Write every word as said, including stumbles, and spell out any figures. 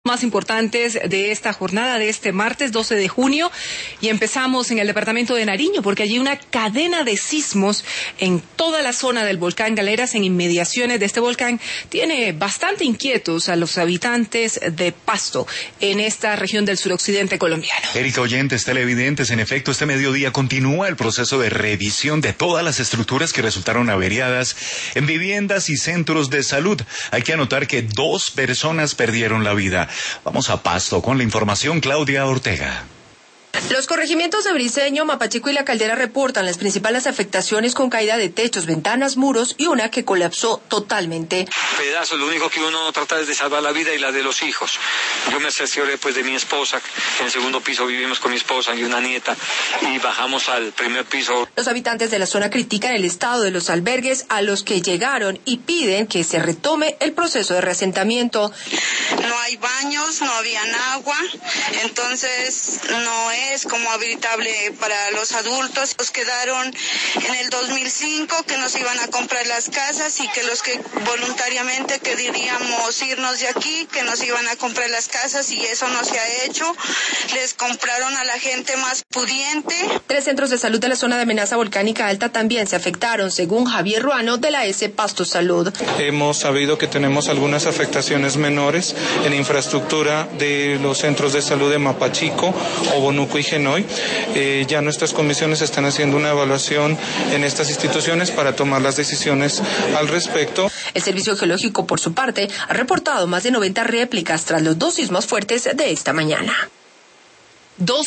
Más importantes de esta jornada de este martes doce de junio, y empezamos en el departamento de Nariño porque allí una cadena de sismos en toda la zona del volcán Galeras, en inmediaciones de este volcán, tiene bastante inquietos a los habitantes de Pasto en esta región del suroccidente colombiano. Erika, oyentes, televidentes, en efecto este mediodía continúa el proceso de revisión de todas las estructuras que resultaron averiadas en viviendas y centros de salud. Hay que anotar que dos personas perdieron la vida. Vamos a Pasto con la información, Claudia Ortega. Los corregimientos de Briceño, Mapachico y La Caldera reportan las principales afectaciones con caída de techos, ventanas, muros y una que colapsó totalmente. Pedazos, lo único que uno trata es de salvar la vida y la de los hijos. Yo me cercioré pues de mi esposa, en el segundo piso vivimos con mi esposa y una nieta, y bajamos al primer piso. Los habitantes de la zona critican el estado de los albergues a los que llegaron y piden que se retome el proceso de reasentamiento. No hay baños, no habían agua, entonces no es es como habilitable para los adultos. Nos quedaron en el dos mil cinco que nos iban a comprar las casas y que los que voluntariamente queríamos irnos de aquí, que nos iban a comprar las casas, y eso no se ha hecho. Les compraron a la gente más pudiente. Tres centros de salud de la zona de amenaza volcánica alta también se afectaron, según Javier Ruano de la S Pasto Salud. Hemos sabido que tenemos algunas afectaciones menores en infraestructura de los centros de salud de Mapachico, Obonuco y Genoy. Eh, ya nuestras comisiones están haciendo una evaluación en estas instituciones para tomar las decisiones al respecto. El Servicio Geológico, por su parte, ha reportado más de noventa réplicas tras los dos sismos fuertes de esta mañana. Dos